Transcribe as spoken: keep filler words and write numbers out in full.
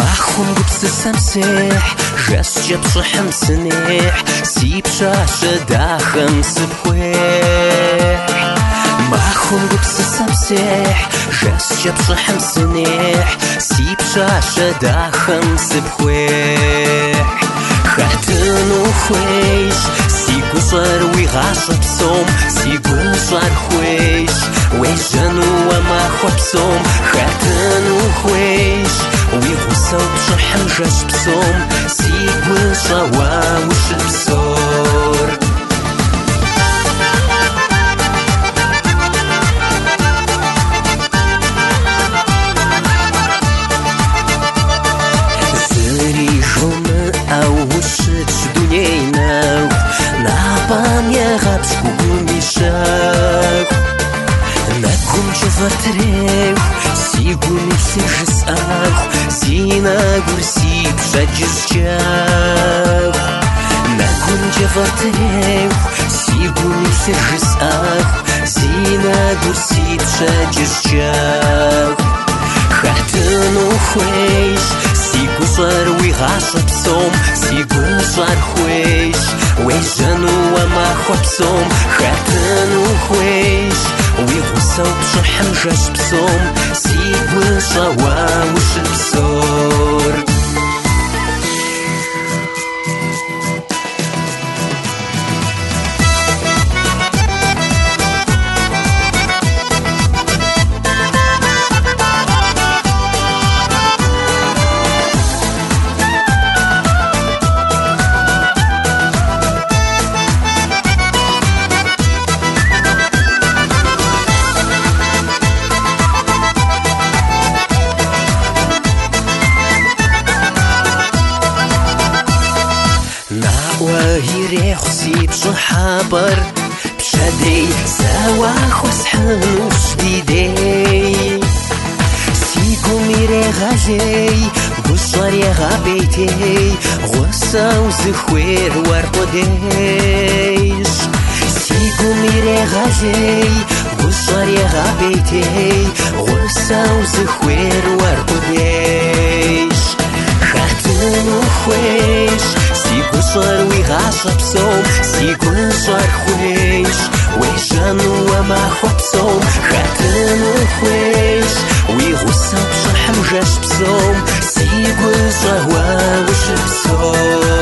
خون قبس سمسح جس جبش حمسنح سيب شاشة داخم سبحوح ما خون قبس سمسح جس جبش حمسنح سيب شاشة داخم سبحوح خاتنو خويش سيقو صار ويغاش بصوم سيقو صار خويش ويجنو وما خبصوم خاتنو خويش ويغوصو بشحم جاش بصوم سيقو صوا وش بصور زري جمع أو وشت دنينا نعبان يا غابش كوكومي شاك نكون جفتريو سيقوني سيجس أخ سينا قرسي بشجس جاو نكون جفتريو سيقوني سيجس أخ سينا قرسي بشجس جاو خاتنو خويش سيقو صار ويغاش بصوم سيقو صار خويش ويجنو وما خبصوم خاتنو خويش ويغوصو بشحم جاش بصوم سيقو صوا وش بصور وهيري خسي بصحابر بشدي سوا خس حنوش ديدي سيقو ميري غاجي غصار يا غابيتي غصة وزخوير ورقديش سيقو ميري غاجي غصار يا غابيتي غصة وزخوير ورقديش خاتنو خويش سيقو صار ويغاش بصوم سيقو صار خويش ويجنو وما خبصوم خاتنو خويش ويغوصو بشحم جاش بصوم سيقو صوا وش بصوم